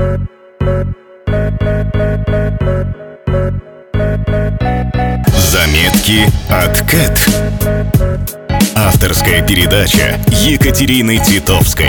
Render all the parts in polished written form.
Заметки от Кэт. Авторская передача Екатерины Титовской.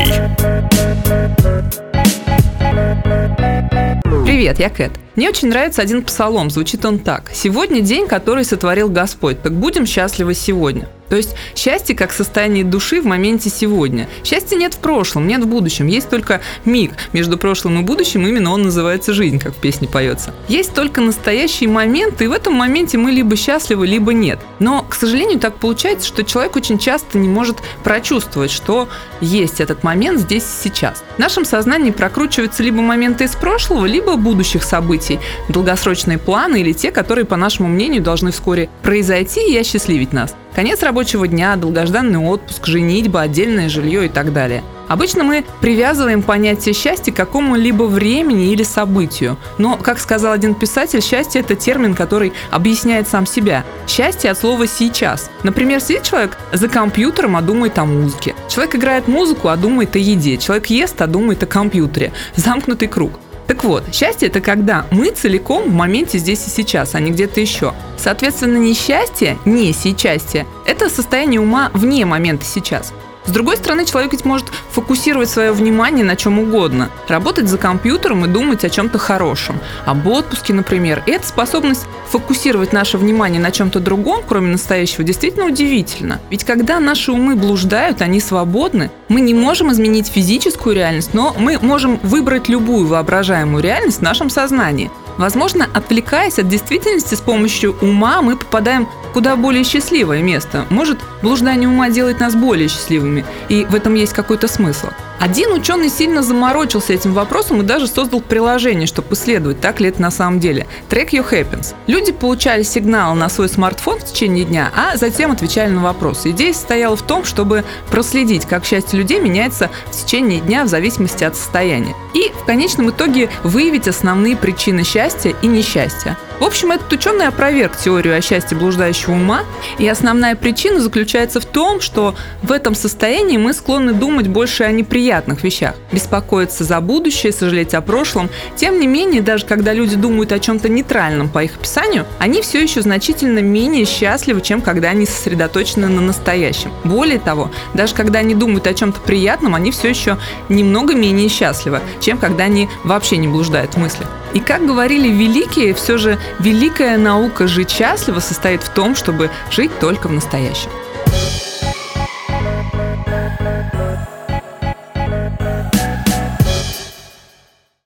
Привет, я Кэт. Мне очень нравится один псалом, звучит он так: «Сегодня день, который сотворил Господь, так будем счастливы сегодня». То есть счастье как состояние души в моменте сегодня. Счастья нет в прошлом, нет в будущем, есть только миг между прошлым и будущим, именно он называется жизнь, как в песне поется. Есть только настоящий момент, и в этом моменте мы либо счастливы, либо нет. Но, к сожалению, так получается, что человек очень часто не может прочувствовать, что есть этот момент здесь и сейчас. В нашем сознании прокручиваются либо моменты из прошлого, либо будущих событий, долгосрочные планы или те, которые, по нашему мнению, должны вскоре произойти и осчастливить нас. Конец рабочего дня, долгожданный отпуск, женитьба, отдельное жилье и так далее. Обычно мы привязываем понятие счастья к какому-либо времени или событию. Но, как сказал один писатель, счастье – это термин, который объясняет сам себя. Счастье от слова «сейчас». Например, сидит человек за компьютером, а думает о музыке. Человек играет музыку, а думает о еде. Человек ест, а думает о компьютере. Замкнутый круг. Так вот, счастье – это когда мы целиком в моменте здесь и сейчас, а не где-то еще. Соответственно, несчастье, несейчастье – это состояние ума вне момента сейчас. С другой стороны, человек ведь может фокусировать свое внимание на чем угодно, работать за компьютером и думать о чем-то хорошем, об отпуске, например. И эта способность фокусировать наше внимание на чем-то другом, кроме настоящего, действительно удивительна. Ведь когда наши умы блуждают, они свободны, мы не можем изменить физическую реальность, но мы можем выбрать любую воображаемую реальность в нашем сознании. Возможно, отвлекаясь от действительности с помощью ума, мы попадаем в куда более счастливое место. Может, блуждание ума делает нас более счастливыми, и в этом есть какой-то смысл. Один ученый сильно заморочился этим вопросом и даже создал приложение, чтобы исследовать, так ли это на самом деле. Track Your Happiness. Люди получали сигналы на свой смартфон в течение дня, а затем отвечали на вопросы. Идея состояла в том, чтобы проследить, как счастье людей меняется в течение дня в зависимости от состояния. И в конечном итоге выявить основные причины счастья и несчастья. В общем, этот ученый опроверг теорию о счастье блуждающего ума, и основная причина заключается в том, что в этом состоянии мы склонны думать больше о неприятных вещах, беспокоиться за будущее, сожалеть о прошлом. Тем не менее, даже когда люди думают о чем-то нейтральном по их описанию, они все еще значительно менее счастливы, чем когда они сосредоточены на настоящем. Более того, даже когда они думают о чем-то приятном, они все еще немного менее счастливы, чем когда они вообще не блуждают в мыслях. И как говорили великие, все же великая наука жить счастливо состоит в том, чтобы жить только в настоящем.